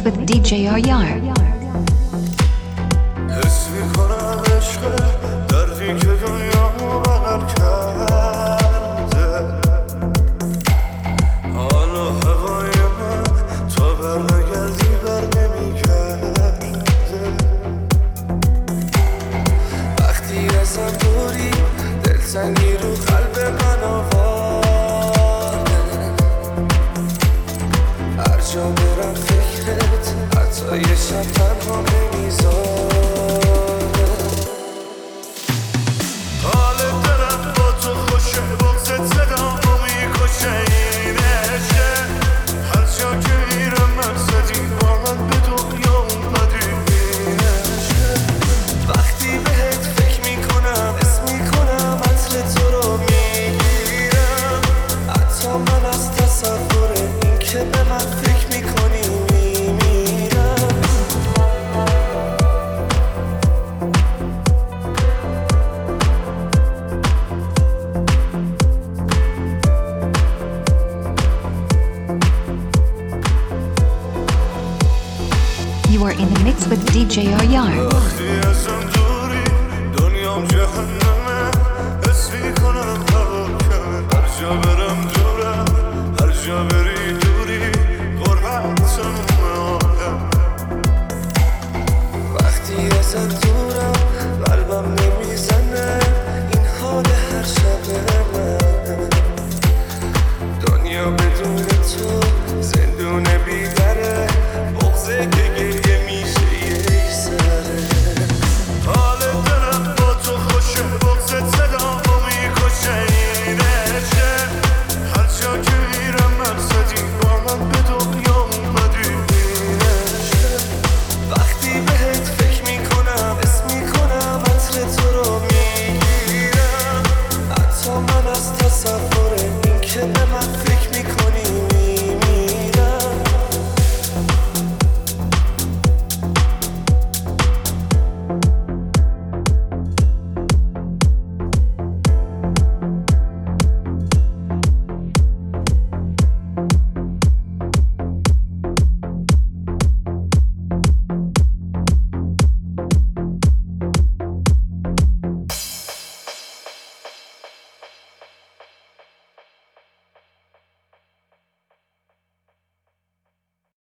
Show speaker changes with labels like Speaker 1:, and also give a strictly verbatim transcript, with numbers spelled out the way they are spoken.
Speaker 1: with دی جی آیار.
Speaker 2: حس میکنم عشق دردی که دنیا بغل کرده، حالا هوای من تا بر نگردی بر نمیگرده. وقتی ازم دوری دلتنگی رو قلب من آورده، هر جا برم فکرت حتی یه شب تنها نمیذاره. حال دلم با تو خوشه، بغزت صدامو میکشه، این عشقه هر جا که میرم مقصدی با من به دنیا اومدی. این عشقه وقتی بهت فکر میکنم اسم میکنم عطر تو رو میگیرم، حتی من از تصور این که به من فکر میکنی میمیرم.
Speaker 1: You are in the mix with دی جی آیار.
Speaker 2: وقتی ازم دوری دنیام جهنمه، حس میکنم هوا کمه، هر جا برم دورم، هر جا بری دوری غربتم عالم. وقتی ازم دورم قلبم نمیزنه این حال هر شب من، دنیا بدون تو زندون بیدره، بغضه که گریه میشه یک سره. حال دلم با تو خوشه، بغضت صدامو میکشه، این عشقه هر جا که میرم مقصدی با من به دنیا اومدی. این عشقه وقتی بهت فکر میکنم اسم میکنم عطر تو رو میگیرم، حتی من از تصور